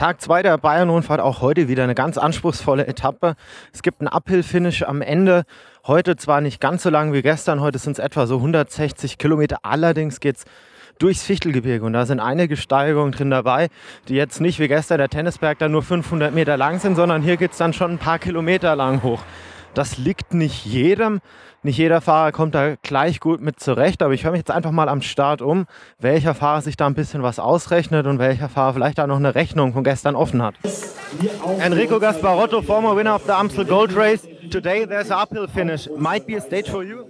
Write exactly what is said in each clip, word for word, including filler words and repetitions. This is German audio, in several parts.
Tag zwei der Bayern-Rundfahrt, auch heute wieder eine ganz anspruchsvolle Etappe. Es gibt einen Uphill-Finish am Ende. Heute zwar nicht ganz so lang wie gestern, heute sind es etwa so hundertsechzig Kilometer. Allerdings geht es durchs Fichtelgebirge und da sind einige Steigungen drin dabei, die jetzt nicht wie gestern der Tennisberg dann nur fünfhundert Meter lang sind, sondern hier geht es dann schon ein paar Kilometer lang hoch. Das liegt nicht jedem. Nicht jeder Fahrer kommt da gleich gut mit zurecht, aber ich höre mich jetzt einfach mal am Start um, welcher Fahrer sich da ein bisschen was ausrechnet und welcher Fahrer vielleicht da noch eine Rechnung von gestern offen hat. Enrico Gasparotto, former winner of the Amstel Gold Race. Today there's an uphill finish. Might be a stage for you?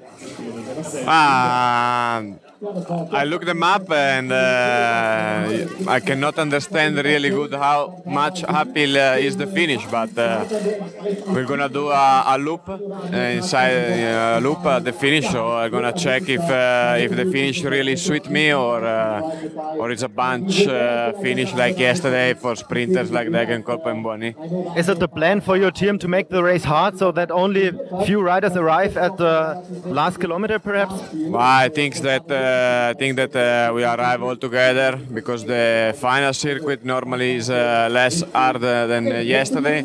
Um, I looked them up and uh, I cannot understand really good how much uphill uh, is the finish, but uh, we're gonna do a, a loop uh, inside a loop at the finish, so I'm gonna check if uh, if the finish really suit me or uh, or it's a bunch uh, finish like yesterday for sprinters like Degenkolb and Boni. Is it the plan for your team to make the race hard so that only few riders arrive at the last kilometer, perhaps? Well, I think that uh, I think that uh, we arrive all together because the final circuit normally is uh, less hard than yesterday.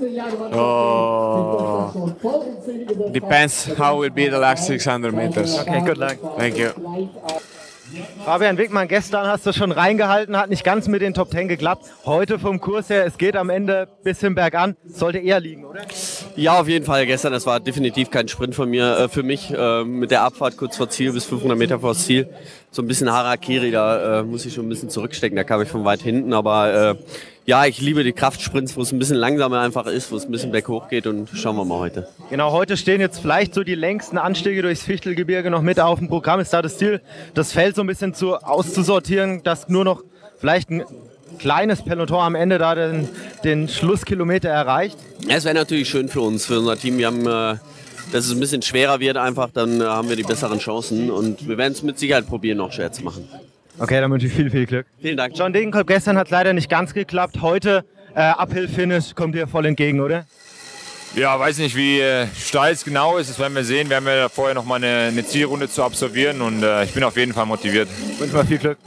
So depends how will be the last six hundred meters. Okay, good luck. Thank you. Fabian Wickmann, gestern hast du schon reingehalten, hat nicht ganz mit den Top Ten geklappt. Heute vom Kurs her, es geht am Ende ein bisschen bergan, sollte eher liegen, oder? Ja, auf jeden Fall. Gestern, das war definitiv kein Sprint von mir, äh, für mich. Äh, mit der Abfahrt kurz vor Ziel bis fünfhundert Meter vor Ziel. So ein bisschen Harakiri, da äh, muss ich schon ein bisschen zurückstecken, da kam ich von weit hinten. Aber äh, ja, ich liebe die Kraftsprints, wo es ein bisschen langsamer einfach ist, wo es ein bisschen berghoch geht und schauen wir mal heute. Genau, heute stehen jetzt vielleicht so die längsten Anstiege durchs Fichtelgebirge noch mit auf dem Programm. Ist da das Ziel, das Feld so ein bisschen zu, auszusortieren, dass nur noch vielleicht ein kleines Peloton am Ende da den, den Schlusskilometer erreicht? Es wäre natürlich schön für uns, für unser Team. Wir haben, äh, dass es ein bisschen schwerer wird einfach, dann äh, haben wir die besseren Chancen und wir werden es mit Sicherheit probieren, noch schwer zu machen. Okay, dann wünsche ich viel, viel Glück. Vielen Dank. John Degenkolb, gestern hat es leider nicht ganz geklappt. Heute äh, Uphill-Finish kommt dir voll entgegen, oder? Ja, weiß nicht, wie äh, steil es genau ist. Das werden wir sehen. Wir haben ja vorher noch mal eine, eine Zielrunde zu absolvieren und äh, ich bin auf jeden Fall motiviert. Ich wünsche mal viel Glück.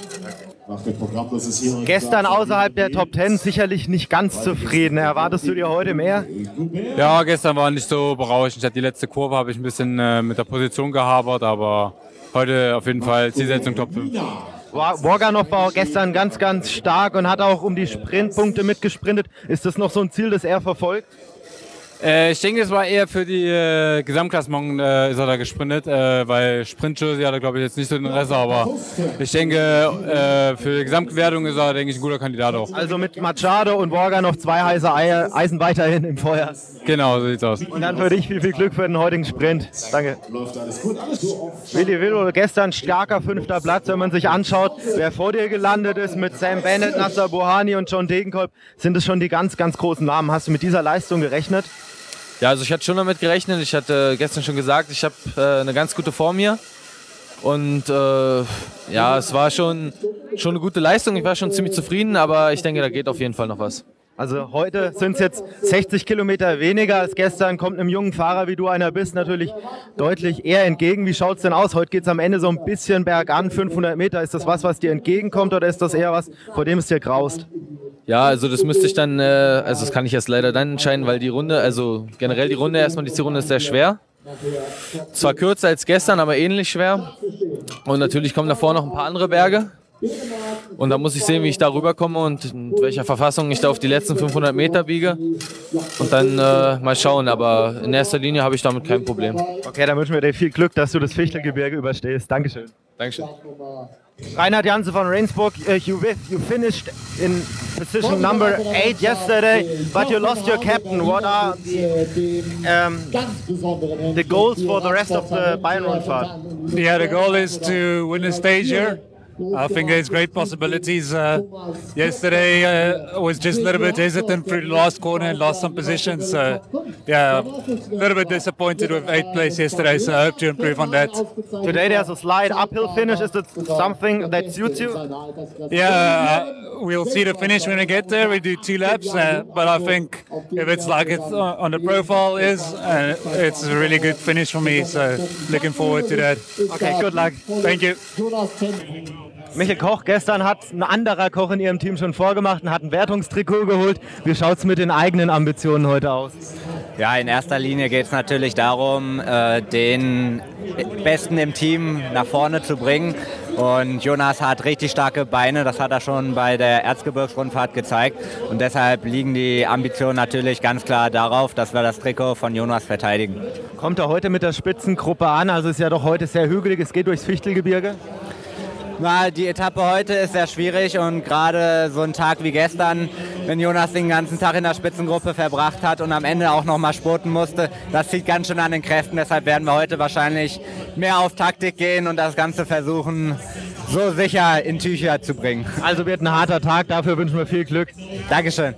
Gestern außerhalb der Top Ten sicherlich nicht ganz zufrieden. Erwartest du dir heute mehr? Ja, gestern war nicht so berauschend. Ich hatte die letzte Kurve, habe ich ein bisschen äh, mit der Position gehabert, aber heute auf jeden Fall Zielsetzung Top fünf. Morganov war gestern ganz, ganz stark und hat auch um die Sprintpunkte mitgesprintet. Ist das noch so ein Ziel, das er verfolgt? Äh, ich denke, es war eher für die äh, Gesamtklassement äh, ist er da gesprintet, äh, weil Sprint-Jersey hat er, glaube ich, jetzt nicht so Interesse, aber ich denke, äh, für die Gesamtwertung ist er, denke ich, ein guter Kandidat auch. Also mit Machado und Borga noch zwei heiße Eier, Eisen weiterhin im Feuer. Genau, so sieht's aus. Und dann für dich viel, viel Glück für den heutigen Sprint. Danke. Willi Willow, gestern starker fünfter Platz, wenn man sich anschaut, wer vor dir gelandet ist mit Sam Bennett, Nasser Bohani und John Degenkolb, sind es schon die ganz, ganz großen Namen. Hast du mit dieser Leistung gerechnet? Ja, also ich hatte schon damit gerechnet. Ich hatte gestern schon gesagt, ich habe äh, eine ganz gute Form hier. Und äh, ja, es war schon, schon eine gute Leistung. Ich war schon ziemlich zufrieden, aber ich denke, da geht auf jeden Fall noch was. Also heute sind es jetzt sechzig Kilometer weniger als gestern. Kommt einem jungen Fahrer, wie du einer bist, natürlich deutlich eher entgegen. Wie schaut es denn aus? Heute geht es am Ende so ein bisschen bergan, fünfhundert Meter. Ist das was, was dir entgegenkommt oder ist das eher was, vor dem es dir graust? Ja, also das müsste ich dann, äh, also das kann ich erst leider dann entscheiden, weil die Runde, also generell die Runde, erstmal die Zielrunde ist sehr schwer. Zwar kürzer als gestern, aber ähnlich schwer. Und natürlich kommen davor noch ein paar andere Berge. Und da muss ich sehen, wie ich da rüberkomme und in welcher Verfassung ich da auf die letzten fünfhundert Meter biege. Und dann äh, mal schauen, aber in erster Linie habe ich damit kein Problem. Okay, dann wünschen wir dir viel Glück, dass du das Fichtelgebirge überstehst. Dankeschön. Dankeschön. Reinhard Janse von Rainsburg, uh, you, you finished in position number eight yesterday, but you lost your captain. What are the, um, the goals for the rest of the Bayern-Rundfahrt? Yeah, the goal is to win a stage here. I think there's great possibilities. Uh, yesterday uh, was just a little bit hesitant through the last corner and lost some positions. So, yeah, a little bit disappointed with eighth place yesterday, so I hope to improve on that. Today there's a slight uphill finish. Is it something that suits you? Yeah, uh, we'll see the finish when we get there. We do two laps, uh, but I think if it's like it's on the profile is, uh, it's a really good finish for me. So looking forward to that. Okay, good luck. Thank you. Michael Koch, gestern hat ein anderer Koch in Ihrem Team schon vorgemacht und hat ein Wertungstrikot geholt. Wie schaut es mit den eigenen Ambitionen heute aus? Ja, in erster Linie geht es natürlich darum, äh, den Besten im Team nach vorne zu bringen. Und Jonas hat richtig starke Beine, das hat er schon bei der Erzgebirgsrundfahrt gezeigt. Und deshalb liegen die Ambitionen natürlich ganz klar darauf, dass wir das Trikot von Jonas verteidigen. Kommt er heute mit der Spitzengruppe an? Also es ist ja doch heute sehr hügelig, es geht durchs Fichtelgebirge. Na, die Etappe heute ist sehr schwierig und gerade so ein Tag wie gestern, wenn Jonas den ganzen Tag in der Spitzengruppe verbracht hat und am Ende auch noch mal spurten musste, das zieht ganz schön an den Kräften. Deshalb werden wir heute wahrscheinlich mehr auf Taktik gehen und das Ganze versuchen, so sicher in Tücher zu bringen. Also wird ein harter Tag, dafür wünschen wir viel Glück. Dankeschön.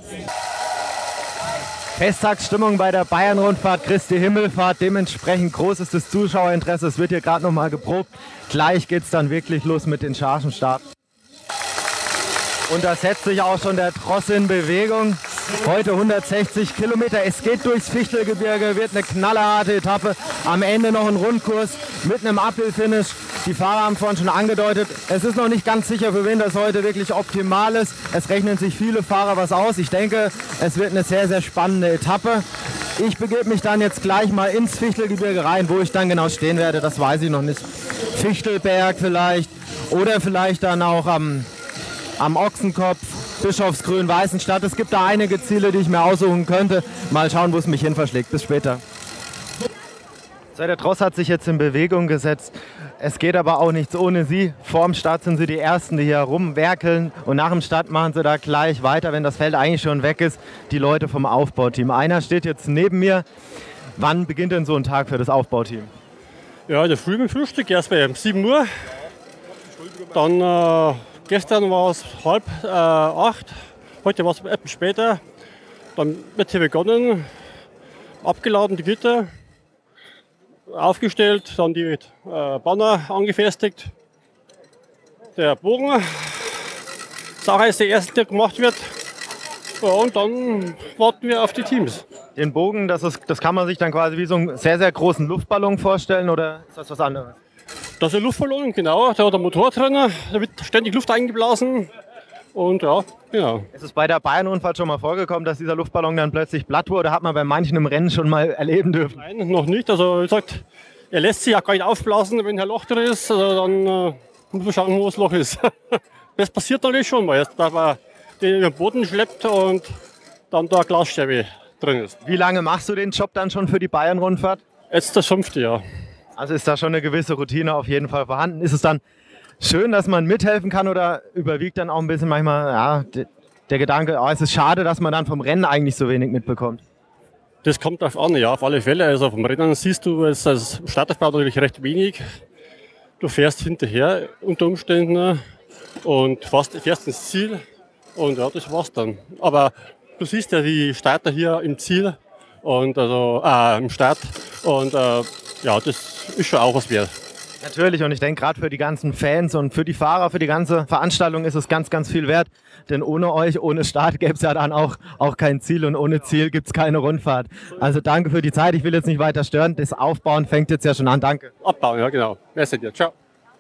Festtagsstimmung bei der Bayern-Rundfahrt Christi Himmelfahrt. Dementsprechend groß ist das Zuschauerinteresse. Es wird hier gerade noch mal geprobt. Gleich geht es dann wirklich los mit den Chargenstart. Und da setzt sich auch schon der Tross in Bewegung. Heute hundertsechzig Kilometer. Es geht durchs Fichtelgebirge, wird eine knallerharte Etappe. Am Ende noch ein Rundkurs mit einem Uphill-Finish. Die Fahrer haben vorhin schon angedeutet, es ist noch nicht ganz sicher, für wen das heute wirklich optimal ist. Es rechnen sich viele Fahrer was aus. Ich denke, es wird eine sehr, sehr spannende Etappe. Ich begebe mich dann jetzt gleich mal ins Fichtelgebirge rein. Wo ich dann genau stehen werde, das weiß ich noch nicht. Fichtelberg vielleicht oder vielleicht dann auch am, am Ochsenkopf, Bischofsgrün, Weißenstadt. Es gibt da einige Ziele, die ich mir aussuchen könnte. Mal schauen, wo es mich hin verschlägt. Bis später. So, der Tross hat sich jetzt in Bewegung gesetzt. Es geht aber auch nichts ohne Sie. Vorm Start sind Sie die Ersten, die hier rumwerkeln. Und nach dem Start machen Sie da gleich weiter, wenn das Feld eigentlich schon weg ist, die Leute vom Aufbauteam. Einer steht jetzt neben mir. Wann beginnt denn so ein Tag für das Aufbauteam? Ja, der Früh mit Frühstück erst bei sieben Uhr. Dann äh, gestern war es halb äh, acht. Heute war es etwas später. Dann wird hier begonnen. Abgeladen die Gitter. Aufgestellt, dann die äh, Banner angefestigt. Der Bogen, das auch als der erste, der gemacht wird. Ja, und dann warten wir auf die Teams. Den Bogen, das, ist, das kann man sich dann quasi wie so einen sehr, sehr großen Luftballon vorstellen, oder ist das was anderes? Das ist ein Luftballon, genau. Da hat der Motor drin, da wird ständig Luft eingeblasen. Und ja, genau. Ist es bei der Bayern-Rundfahrt schon mal vorgekommen, dass dieser Luftballon dann plötzlich platt wurde? Oder hat man bei manchen im Rennen schon mal erleben dürfen? Nein, noch nicht. Also wie gesagt, er lässt sich ja gar nicht aufblasen, wenn ein Loch drin ist. Also dann äh, muss man schauen, wo das Loch ist. Das passiert natürlich schon mal, dass man den in den Boden schleppt und dann da Glasstäbe drin ist. Wie lange machst du den Job dann schon für die Bayern-Rundfahrt? Jetzt das fünfte Jahr. Also ist da schon eine gewisse Routine auf jeden Fall vorhanden. Ist es dann schön, dass man mithelfen kann, oder überwiegt dann auch ein bisschen manchmal ja, der Gedanke, oh, es ist schade, dass man dann vom Rennen eigentlich so wenig mitbekommt? Das kommt darauf an, ja, auf alle Fälle. Also vom Rennen siehst du es als Startaufbau natürlich recht wenig. Du fährst hinterher unter Umständen und fährst, fährst ins Ziel und ja, das war's dann. Aber du siehst ja die Starter hier im Ziel und also äh, im Start und äh, ja, das ist schon auch was wert. Natürlich, und ich denke, gerade für die ganzen Fans und für die Fahrer, für die ganze Veranstaltung ist es ganz, ganz viel wert. Denn ohne euch, ohne Start gäbe es ja dann auch, auch kein Ziel, und ohne Ziel gibt es keine Rundfahrt. Also danke für die Zeit, ich will jetzt nicht weiter stören. Das Aufbauen fängt jetzt ja schon an, danke. Abbauen, ja genau. Merci dir, ciao.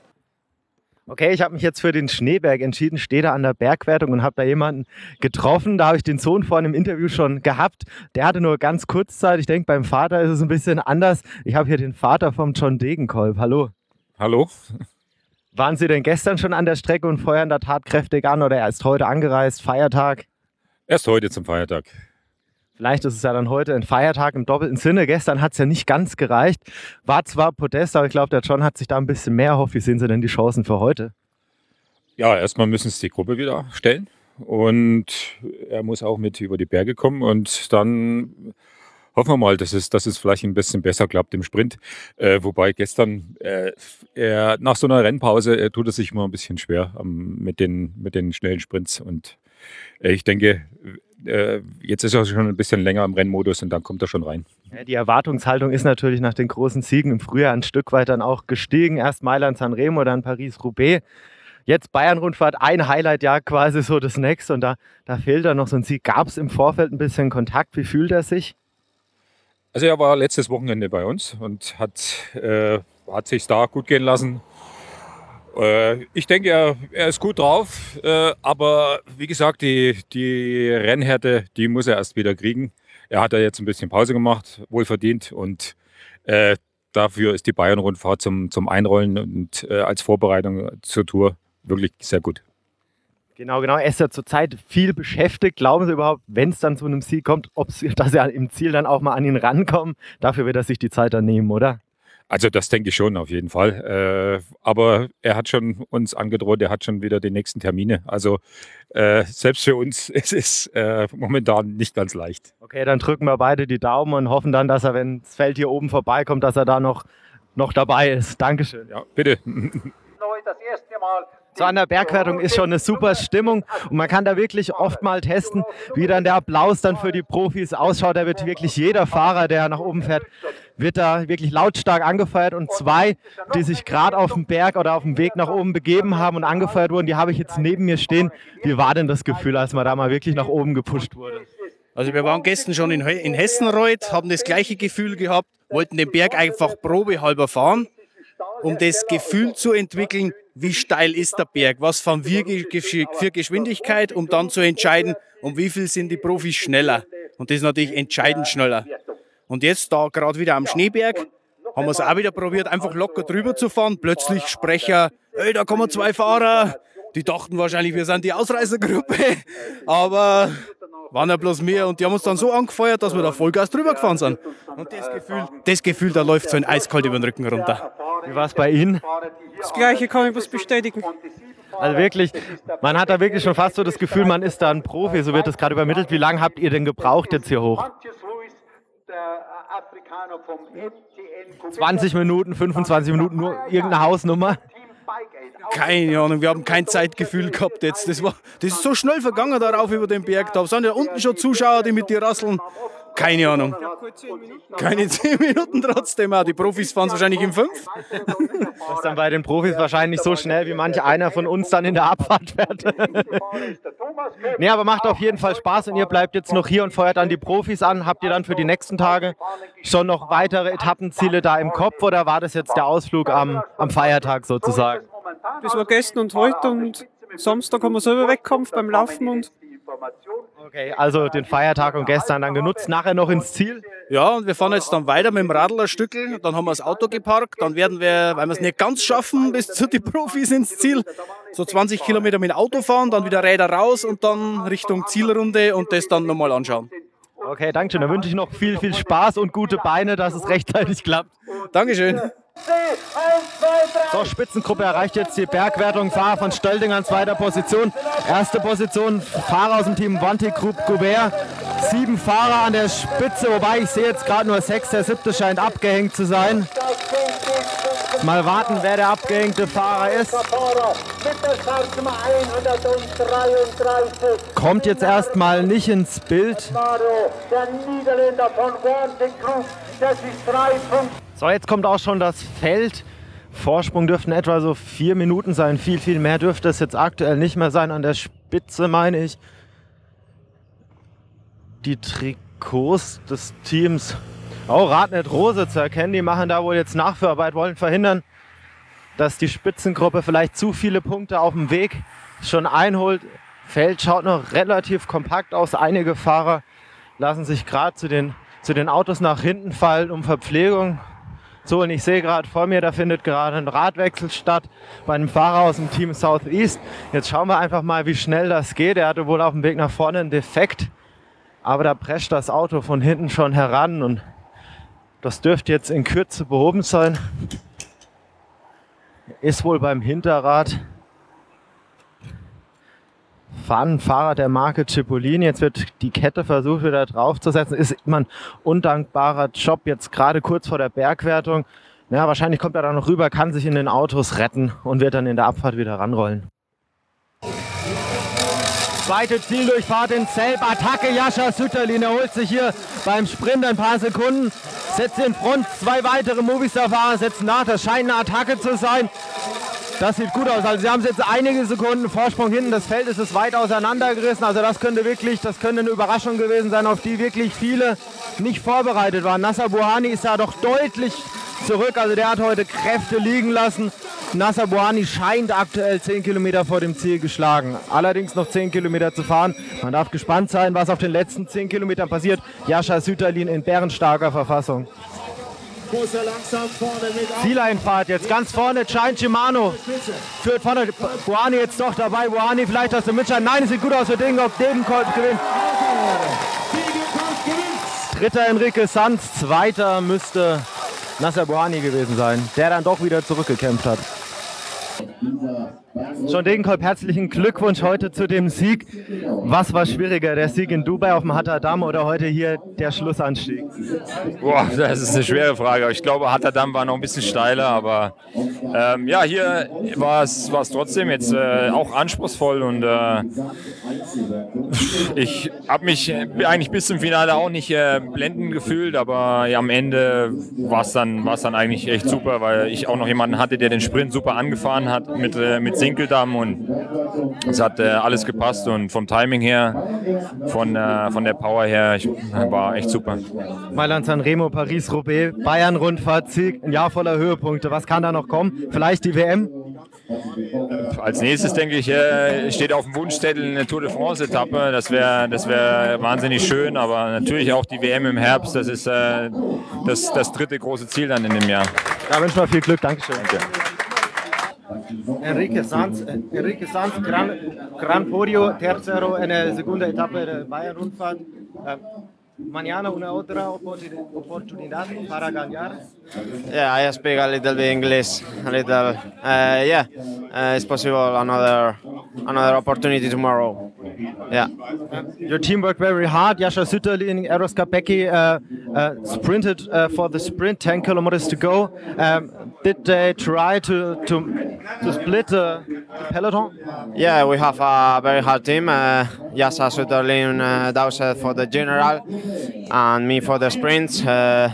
Okay, ich habe mich jetzt für den Schneeberg entschieden, stehe da an der Bergwertung und habe da jemanden getroffen. Da habe ich den Sohn vorhin im Interview schon gehabt. Der hatte nur ganz kurz Zeit. Ich denke, beim Vater ist es ein bisschen anders. Ich habe hier den Vater vom John Degenkolb. Hallo. Hallo. Waren Sie denn gestern schon an der Strecke und feuern da tatkräftig an, oder erst heute angereist, Feiertag? Erst heute zum Feiertag. Vielleicht ist es ja dann heute ein Feiertag im doppelten Sinne. Gestern hat es ja nicht ganz gereicht. War zwar Podest, aber ich glaube, der John hat sich da ein bisschen mehr erhofft. Wie sehen Sie denn die Chancen für heute? Ja, erstmal müssen Sie die Gruppe wieder stellen. Und er muss auch mit über die Berge kommen. Und dann hoffen wir mal, dass es, dass es vielleicht ein bisschen besser klappt im Sprint. Äh, wobei gestern, äh, er, nach so einer Rennpause, äh, tut es sich immer ein bisschen schwer ähm, mit, den, mit den schnellen Sprints. Und äh, ich denke, äh, jetzt ist er schon ein bisschen länger im Rennmodus und dann kommt er schon rein. Ja, die Erwartungshaltung ist natürlich nach den großen Siegen im Frühjahr ein Stück weit dann auch gestiegen. Erst Mailand-Sanremo, dann Paris-Roubaix. Jetzt Bayern-Rundfahrt, ein Highlight-Jahr quasi so das nächste. Und da, da fehlt dann noch so ein Sieg. Gab es im Vorfeld ein bisschen Kontakt? Wie fühlt er sich? Also er war letztes Wochenende bei uns und hat, äh, hat sich da gut gehen lassen. Äh, ich denke, er, er ist gut drauf, äh, aber wie gesagt, die, die Rennhärte, die muss er erst wieder kriegen. Er hat ja jetzt ein bisschen Pause gemacht, wohlverdient, und äh, dafür ist die Bayern-Rundfahrt zum, zum Einrollen und äh, als Vorbereitung zur Tour wirklich sehr gut. Genau, genau. Er ist ja zurzeit viel beschäftigt. Glauben Sie überhaupt, wenn es dann zu einem Ziel kommt, ob's, dass er im Ziel dann auch mal an ihn rankommt? Dafür wird er sich die Zeit dann nehmen, oder? Also das denke ich schon auf jeden Fall. Äh, aber er hat schon uns angedroht, er hat schon wieder die nächsten Termine. Also äh, selbst für uns ist es äh, momentan nicht ganz leicht. Okay, dann drücken wir beide die Daumen und hoffen dann, dass er, wenn das Feld hier oben vorbeikommt, dass er da noch, noch dabei ist. Dankeschön. Ja, bitte. So, an der Bergwertung ist schon eine super Stimmung und man kann da wirklich oft mal testen, wie dann der Applaus dann für die Profis ausschaut. Da wird wirklich jeder Fahrer, der nach oben fährt, wird da wirklich lautstark angefeuert, und zwei, die sich gerade auf dem Berg oder auf dem Weg nach oben begeben haben und angefeuert wurden, die habe ich jetzt neben mir stehen. Wie war denn das Gefühl, als man da mal wirklich nach oben gepusht wurde? Also wir waren gestern schon in, in Hessenreuth, haben das gleiche Gefühl gehabt, wollten den Berg einfach probehalber fahren, um das Gefühl zu entwickeln, wie steil ist der Berg, was fahren wir für Geschwindigkeit, um dann zu entscheiden, um wie viel sind die Profis schneller. Und das ist natürlich entscheidend schneller. Und jetzt da gerade wieder am Schneeberg haben wir es auch wieder probiert, einfach locker drüber zu fahren. Plötzlich Sprecher, hey, da kommen zwei Fahrer. Die dachten wahrscheinlich, wir sind die Ausreißergruppe, aber waren ja bloß mehr, und die haben uns dann so angefeuert, dass wir da Vollgas drüber gefahren sind. Und das Gefühl, das Gefühl, da läuft so ein eiskalt über den Rücken runter. Wie war es bei Ihnen? Das Gleiche kann ich was bestätigen. Also wirklich, man hat da wirklich schon fast so das Gefühl, man ist da ein Profi, so wird das gerade übermittelt. Wie lange habt ihr denn gebraucht jetzt hier hoch? zwanzig Minuten, fünfundzwanzig Minuten, nur irgendeine Hausnummer? Keine Ahnung, wir haben kein Zeitgefühl gehabt jetzt. Das, war, das ist so schnell vergangen darauf über den Berg. Da sind ja unten schon Zuschauer, die mit dir rasseln. Keine Ahnung. Keine zehn Minuten trotzdem. Auch die Profis fahren es wahrscheinlich in fünf. Das ist dann bei den Profis wahrscheinlich so schnell, wie manch einer von uns dann in der Abfahrt fährt. Nee, aber macht auf jeden Fall Spaß, und ihr bleibt jetzt noch hier und feuert dann die Profis an. Habt ihr dann für die nächsten Tage schon noch weitere Etappenziele da im Kopf, oder war das jetzt der Ausflug am, am Feiertag sozusagen? Das war gestern und heute, und Samstag haben wir selber weggekommen beim Laufen. Und okay, also den Feiertag und gestern dann genutzt, nachher noch ins Ziel? Ja, und wir fahren jetzt dann weiter mit dem Radl ein Stückel, dann haben wir das Auto geparkt, dann werden wir, weil wir es nicht ganz schaffen, bis zu den Profis ins Ziel, so zwanzig Kilometer mit dem Auto fahren, dann wieder Räder raus und dann Richtung Zielrunde und das dann nochmal anschauen. Okay, danke schön. Dann wünsche ich noch viel, viel Spaß und gute Beine, dass es rechtzeitig klappt. Dankeschön. So, Spitzengruppe erreicht jetzt die Bergwertung. Fahrer von Stölting an zweiter Position. Erste Position, Fahrer aus dem Team Wanty Group Goubert. Sieben Fahrer an der Spitze, wobei ich sehe jetzt gerade nur sechs. Der siebte scheint abgehängt zu sein. Mal warten, wer der abgehängte Fahrer ist. Kommt jetzt erstmal nicht ins Bild. So, jetzt kommt auch schon das Feld. Vorsprung dürften etwa so vier Minuten sein. Viel, viel mehr dürfte es jetzt aktuell nicht mehr sein. An der Spitze meine ich die Trikots des Teams. Oh, Radnet Rose zu erkennen. Die machen da wohl jetzt Nachführarbeit, wollen verhindern, dass die Spitzengruppe vielleicht zu viele Punkte auf dem Weg schon einholt. Feld schaut noch relativ kompakt aus. Einige Fahrer lassen sich gerade zu den, zu den Autos nach hinten fallen, um Verpflegung zu holen. Ich sehe gerade vor mir, da findet gerade ein Radwechsel statt bei einem Fahrer aus dem Team Southeast. Jetzt schauen wir einfach mal, wie schnell das geht. Er hatte wohl auf dem Weg nach vorne einen Defekt, aber da prescht das Auto von hinten schon heran und das dürfte jetzt in Kürze behoben sein. Ist wohl beim Hinterrad. Fahren Fahrer der Marke Cipollini. Jetzt wird die Kette versucht wieder draufzusetzen. Ist immer ein undankbarer Job, jetzt gerade kurz vor der Bergwertung. Ja, wahrscheinlich kommt er da noch rüber, kann sich in den Autos retten und wird dann in der Abfahrt wieder ranrollen. Zweite Zieldurchfahrt in Selb. Attacke Jascha Sütterlin. Er holt sich hier beim Sprint ein paar Sekunden. Setzt in Front. Zwei weitere Movistar-Fahrer setzen nach. Das scheint eine Attacke zu sein. Das sieht gut aus. Also sie haben jetzt einige Sekunden Vorsprung hinten. Das Feld ist es weit auseinandergerissen. Also das könnte wirklich, das könnte eine Überraschung gewesen sein, auf die wirklich viele nicht vorbereitet waren. Nasser Buhani ist da doch deutlich zurück. Also der hat heute Kräfte liegen lassen. Nacer Bouhanni scheint aktuell zehn Kilometer vor dem Ziel geschlagen. Allerdings noch zehn Kilometer zu fahren. Man darf gespannt sein, was auf den letzten zehn Kilometern passiert. Jascha Sütterlin in bärenstarker Verfassung. Zieleinfahrt jetzt ganz vorne, Giant Shimano führt vorne, Bouhanni jetzt doch dabei, Bouhanni vielleicht aus dem Mitschein, nein, es sieht gut aus für Degenkolb, Degenkolb gewinnt. Dritter Enrique Sanz, zweiter müsste Nacer Bouhanni gewesen sein, der dann doch wieder zurückgekämpft hat. John Degenkolb, herzlichen Glückwunsch heute zu dem Sieg. Was war schwieriger, der Sieg in Dubai auf dem Hatterdam oder heute hier der Schlussanstieg? Boah, das ist eine schwere Frage. Ich glaube, Hatterdam war noch ein bisschen steiler, aber ähm, ja, hier war es trotzdem jetzt äh, auch anspruchsvoll und äh, ich habe mich eigentlich bis zum Finale auch nicht äh, blendend gefühlt, aber ja, am Ende war es dann, war's dann eigentlich echt super, weil ich auch noch jemanden hatte, der den Sprint super angefahren hat mit, äh, mit Sinkeldam und es hat äh, alles gepasst und vom Timing her, von, äh, von der Power her, ich, war echt super. Mailand Sanremo, Paris-Roubaix, Bayern-Rundfahrt, Sieg, ein Jahr voller Höhepunkte. Was kann da noch kommen? Vielleicht die W M? Als nächstes, denke ich, äh, steht auf dem Wunschzettel eine Tour de France-Etappe. Das wäre das wär wahnsinnig schön, aber natürlich auch die W M im Herbst. Das ist äh, das, das dritte große Ziel dann in dem Jahr. Da wünschen wir viel Glück. Dankeschön. Danke. Enrique Sanz, Enrique Sanz, Gran, Gran Podio, tercero en la segunda etapa de Bayern-Rundfahrt. Mañana una otra oportunidad para ganar. Yeah, I speak a little bit English, a little. Uh, yeah, uh, it's possible another another opportunity tomorrow. Yeah. Your team worked very hard. Jascha Sütterlin, Eros Capecchi uh, uh, sprinted uh, for the sprint, ten kilometers to go. Um, did they try to to, to split the peloton? Yeah, we have a very hard team. Uh, Jascha Sütterlin uh, Dowsett for the general, and me for the sprints. Uh,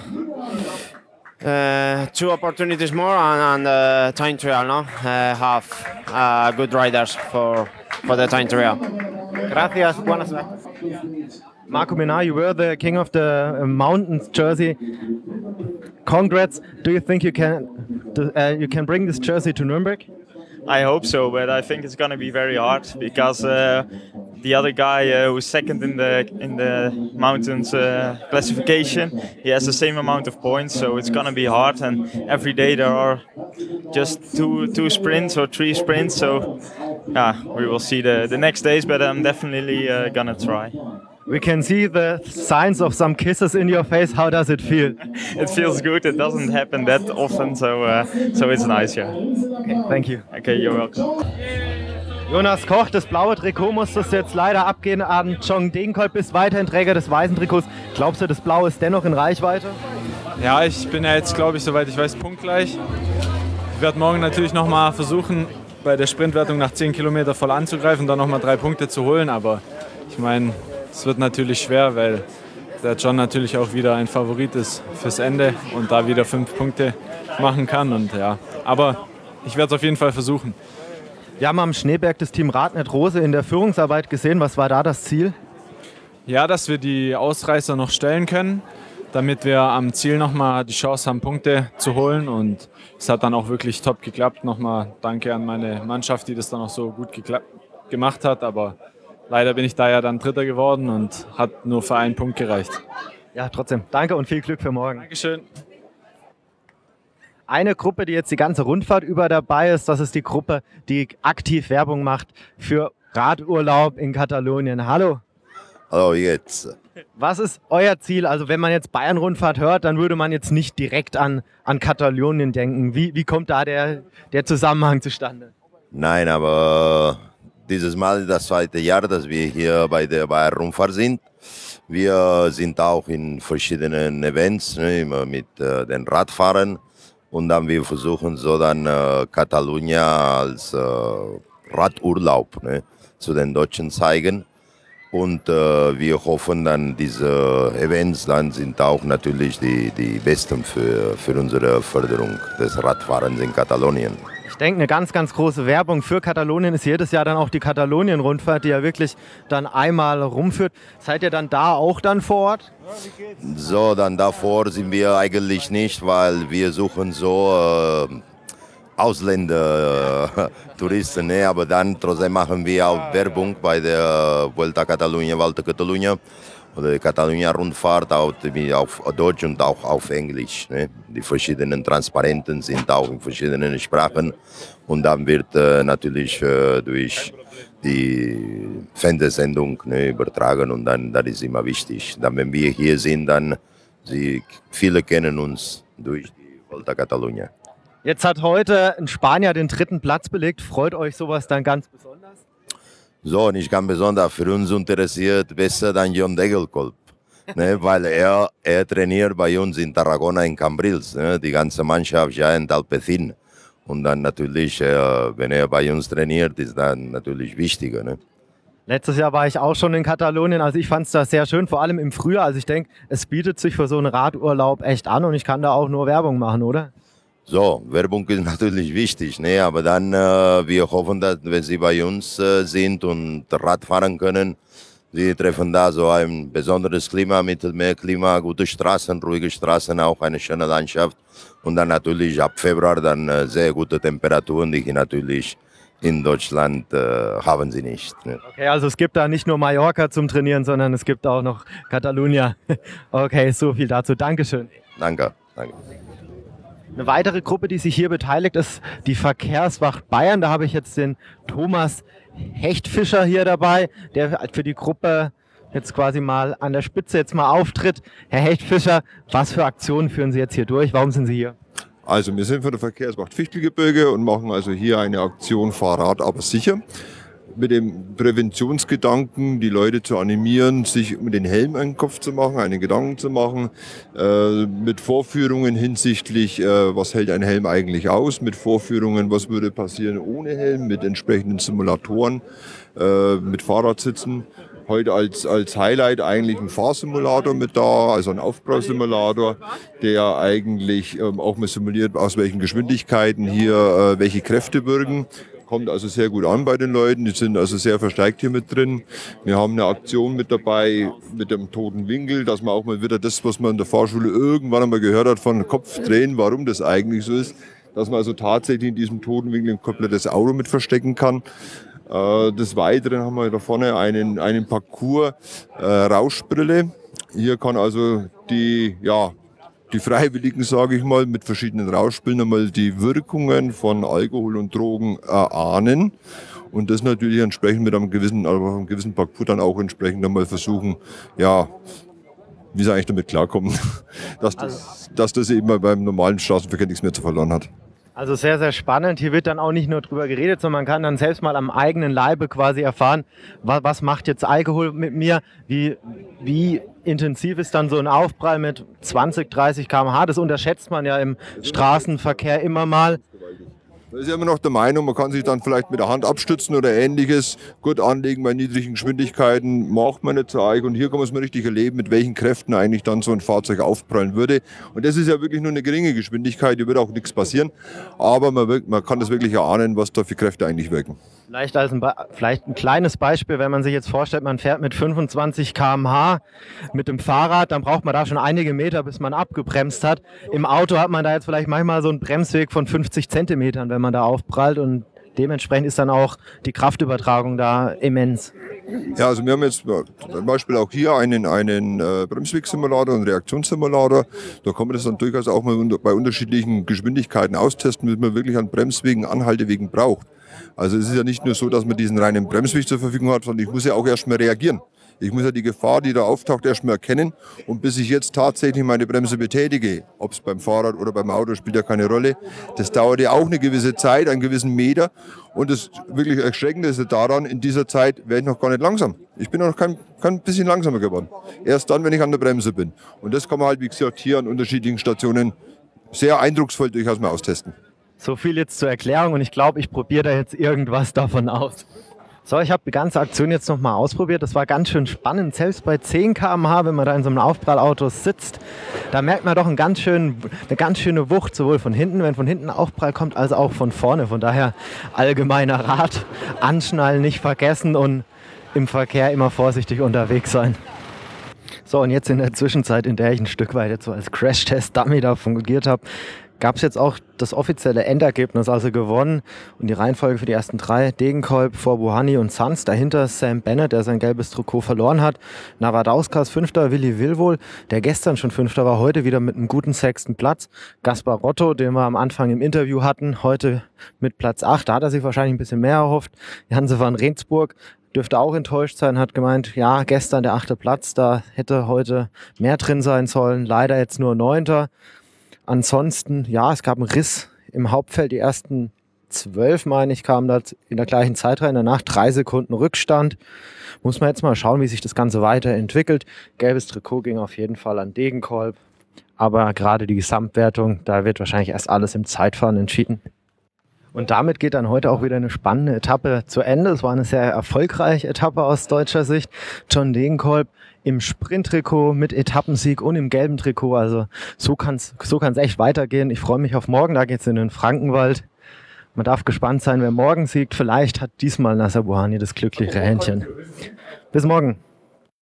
Uh, two opportunities more and, and uh, time trial, no? Uh, have uh, good riders for for the time trial. Gracias, buenas noches. Marco Menar, you were the king of the uh, mountains jersey. Congrats. Do you think you can do, uh, you can bring this jersey to Nürnberg? I hope so, but I think it's going to be very hard because uh, the other guy uh, who's second in the in the mountains uh, classification, he has the same amount of points, so it's going to be hard. And every day there are just two two sprints or three sprints, so yeah, we will see the the next days. But I'm definitely uh, gonna try. We can see the signs of some kisses in your face. How does it feel? It feels good. It doesn't happen that often, so uh, so it's nice, yeah. Okay, thank you. Okay, you're welcome. Jonas Koch, das blaue Trikot musstest du jetzt leider abgehen an John Degenkolb, bist weiterhin Träger des weißen Trikots. Glaubst du, das blaue ist dennoch in Reichweite? Ja, ich bin ja jetzt, glaube ich, soweit ich weiß, punktgleich. Ich werde morgen natürlich nochmal versuchen, bei der Sprintwertung nach zehn Kilometer voll anzugreifen und dann nochmal drei Punkte zu holen. Aber ich meine, es wird natürlich schwer, weil der John natürlich auch wieder ein Favorit ist fürs Ende und da wieder fünf Punkte machen kann. Und ja, aber ich werde es auf jeden Fall versuchen. Wir haben am Schneeberg das Team Radnet Rose in der Führungsarbeit gesehen. Was war da das Ziel? Ja, dass wir die Ausreißer noch stellen können, damit wir am Ziel nochmal die Chance haben, Punkte zu holen. Und es hat dann auch wirklich top geklappt. Nochmal danke an meine Mannschaft, die das dann auch so gut gemacht hat. Aber leider bin ich da ja dann Dritter geworden und hat nur für einen Punkt gereicht. Ja, trotzdem. Danke und viel Glück für morgen. Dankeschön. Eine Gruppe, die jetzt die ganze Rundfahrt über dabei ist, das ist die Gruppe, die aktiv Werbung macht für Radurlaub in Katalonien. Hallo. Hallo, jetzt. Was ist euer Ziel? Also wenn man jetzt Bayern-Rundfahrt hört, dann würde man jetzt nicht direkt an, an Katalonien denken. Wie, wie kommt da der, der Zusammenhang zustande? Nein, aber dieses Mal das zweite Jahr, dass wir hier bei der Bayern-Rundfahrt sind. Wir sind auch in verschiedenen Events, ne, immer mit äh, den Radfahrern. Und dann wir versuchen so dann äh, Katalonien als äh, Radurlaub, ne, zu den Deutschen zeigen. Und äh, wir hoffen dann, diese Events dann sind auch natürlich die, die besten für, für unsere Förderung des Radfahrens in Katalonien. Ich denke, eine ganz, ganz große Werbung für Katalonien ist jedes Jahr dann auch die Katalonien-Rundfahrt, die ja wirklich dann einmal rumführt. Seid ihr dann da auch dann vor Ort? So, dann davor sind wir eigentlich nicht, weil wir suchen so äh, Ausländer-Touristen, ne? Aber dann trotzdem machen wir auch Werbung bei der Vuelta a Catalunya, Volta a Catalunya oder die Catalunya-Rundfahrt auch auf Deutsch und auch auf Englisch. Ne? Die verschiedenen Transparenten sind auch in verschiedenen Sprachen und dann wird äh, natürlich äh, durch die Fernsehsendung, ne, übertragen und dann das ist immer wichtig. Dann, wenn wir hier sind, dann sie, viele kennen uns durch die Volta a Catalunya. Jetzt hat heute ein Spanier den dritten Platz belegt. Freut euch sowas dann ganz besonders? So, nicht ganz besonders. Für uns interessiert besser dann Jon Degelkolb, ne, weil er, er trainiert bei uns in Tarragona in Cambrils, ne, die ganze Mannschaft ja in Alpecin. Und dann natürlich, äh, wenn er bei uns trainiert, ist dann natürlich wichtiger. Ne? Letztes Jahr war ich auch schon in Katalonien, also ich fand es da sehr schön, vor allem im Frühjahr. Also ich denke, es bietet sich für so einen Radurlaub echt an und ich kann da auch nur Werbung machen, oder? So, Werbung ist natürlich wichtig, ne? Aber dann, äh, wir hoffen, dass wenn Sie bei uns äh, sind und Rad fahren können, Sie treffen da so ein besonderes Klima, Mittelmeerklima, gute Straßen, ruhige Straßen, auch eine schöne Landschaft. Und dann natürlich ab Februar dann äh, sehr gute Temperaturen, die natürlich in Deutschland äh, haben sie nicht. Ne? Okay, also es gibt da nicht nur Mallorca zum Trainieren, sondern es gibt auch noch Catalunya. Okay, so viel dazu. Dankeschön. Danke, danke. Eine weitere Gruppe, die sich hier beteiligt, ist die Verkehrswacht Bayern. Da habe ich jetzt den Thomas Hechtfischer hier dabei, der für die Gruppe jetzt quasi mal an der Spitze jetzt mal auftritt. Herr Hechtfischer, was für Aktionen führen Sie jetzt hier durch? Warum sind Sie hier? Also wir sind von der Verkehrswacht Fichtelgebirge und machen also hier eine Aktion Fahrrad aber sicher. Mit dem Präventionsgedanken, die Leute zu animieren, sich mit den Helm einen Kopf zu machen, einen Gedanken zu machen, äh, mit Vorführungen hinsichtlich, äh, was hält ein Helm eigentlich aus, mit Vorführungen, was würde passieren ohne Helm, mit entsprechenden Simulatoren, äh, mit Fahrradsitzen. Heute als, als Highlight eigentlich ein Fahrsimulator mit da, also ein Aufprallsimulator, der eigentlich ähm, auch mal simuliert, aus welchen Geschwindigkeiten hier äh, welche Kräfte wirken. Kommt also sehr gut an bei den Leuten, die sind also sehr verstärkt hier mit drin. Wir haben eine Aktion mit dabei mit dem toten Winkel, dass man auch mal wieder das, was man in der Fahrschule irgendwann einmal gehört hat, von Kopf drehen, warum das eigentlich so ist, dass man also tatsächlich in diesem toten Winkel ein komplettes Auto mit verstecken kann. Des Weiteren haben wir da vorne einen, einen Parcours äh, Rauschbrille. Hier kann also die, ja, die Freiwilligen, sage ich mal, mit verschiedenen Rauschbrillen einmal die Wirkungen von Alkohol und Drogen erahnen. Und das natürlich entsprechend mit einem gewissen, also einem gewissen Parcours dann auch entsprechend einmal versuchen, ja, wie sie eigentlich damit klarkommen, dass das, dass das eben beim normalen Straßenverkehr nichts mehr zu verloren hat. Also sehr, sehr spannend. Hier wird dann auch nicht nur drüber geredet, sondern man kann dann selbst mal am eigenen Leibe quasi erfahren, was, was macht jetzt Alkohol mit mir, wie, wie intensiv ist dann so ein Aufprall mit zwanzig, dreißig Kilometer pro Stunde. Das unterschätzt man ja im Straßenverkehr immer mal. Da ist ja immer noch der Meinung, man kann sich dann vielleicht mit der Hand abstützen oder Ähnliches, gut anlegen bei niedrigen Geschwindigkeiten, macht man nicht so arg. Und hier kann man es mal richtig erleben, mit welchen Kräften eigentlich dann so ein Fahrzeug aufprallen würde. Und das ist ja wirklich nur eine geringe Geschwindigkeit, hier wird auch nichts passieren. Aber man, man kann das wirklich erahnen, was da für Kräfte eigentlich wirken. Vielleicht, als ein, vielleicht ein kleines Beispiel, wenn man sich jetzt vorstellt, man fährt mit fünfundzwanzig Kilometer pro Stunde mit dem Fahrrad, dann braucht man da schon einige Meter, bis man abgebremst hat. Im Auto hat man da jetzt vielleicht manchmal so einen Bremsweg von fünfzig Zentimetern, wenn man da aufprallt, und dementsprechend ist dann auch die Kraftübertragung da immens. Ja, also wir haben jetzt zum Beispiel auch hier einen, einen äh, Bremswegsimulator und Reaktionssimulator. Da kann man das dann durchaus auch mal bei unterschiedlichen Geschwindigkeiten austesten, bis man wirklich an Bremswegen, Anhaltewegen braucht. Also es ist ja nicht nur so, dass man diesen reinen Bremsweg zur Verfügung hat, sondern ich muss ja auch erst mal reagieren. Ich muss ja die Gefahr, die da auftaucht, erst mal erkennen. Und bis ich jetzt tatsächlich meine Bremse betätige, ob es beim Fahrrad oder beim Auto, spielt ja keine Rolle, das dauert ja auch eine gewisse Zeit, einen gewissen Meter. Und das wirklich Erschreckende ist ja daran, in dieser Zeit werde ich noch gar nicht langsam. Ich bin noch kein, kein bisschen langsamer geworden. Erst dann, wenn ich an der Bremse bin. Und das kann man halt, wie gesagt, hier an unterschiedlichen Stationen sehr eindrucksvoll durchaus mal austesten. So viel jetzt zur Erklärung, und ich glaube, ich probiere da jetzt irgendwas davon aus. So, ich habe die ganze Aktion jetzt nochmal ausprobiert. Das war ganz schön spannend. Selbst bei zehn Kilometer pro Stunde, wenn man da in so einem Aufprallauto sitzt, da merkt man doch einen ganz schönen, eine ganz schöne Wucht, sowohl von hinten, wenn von hinten Aufprall kommt, als auch von vorne. Von daher allgemeiner Rat, anschnallen nicht vergessen und im Verkehr immer vorsichtig unterwegs sein. So, und jetzt in der Zwischenzeit, in der ich ein Stück weit jetzt so als Crash-Test-Dummy da fungiert habe, gab es jetzt auch das offizielle Endergebnis, also gewonnen. Und die Reihenfolge für die ersten drei: Degenkolb vor Bouhanni und Sanz. Dahinter Sam Bennett, der sein gelbes Trikot verloren hat. Navadauskas Fünfter, Willi Willwohl, der gestern schon Fünfter war, heute wieder mit einem guten sechsten Platz. Gaspar Rotto, den wir am Anfang im Interview hatten, heute mit Platz acht. Da hat er sich wahrscheinlich ein bisschen mehr erhofft. Janse van Rensburg dürfte auch enttäuscht sein, hat gemeint, ja, gestern der achte Platz, da hätte heute mehr drin sein sollen. Leider jetzt nur Neunter. Ansonsten, ja, es gab einen Riss im Hauptfeld. Die ersten zwölf, meine ich, kamen da in der gleichen Zeit rein. Danach drei Sekunden Rückstand. Muss man jetzt mal schauen, wie sich das Ganze weiterentwickelt. Gelbes Trikot ging auf jeden Fall an Degenkolb. Aber gerade die Gesamtwertung, da wird wahrscheinlich erst alles im Zeitfahren entschieden. Und damit geht dann heute auch wieder eine spannende Etappe zu Ende. Es war eine sehr erfolgreiche Etappe aus deutscher Sicht. John Degenkolb im Sprinttrikot mit Etappensieg und im gelben Trikot. Also so kann es so kann's echt weitergehen. Ich freue mich auf morgen, da geht es in den Frankenwald. Man darf gespannt sein, wer morgen siegt. Vielleicht hat diesmal Nacer Bouhanni das glückliche Händchen. Bis morgen.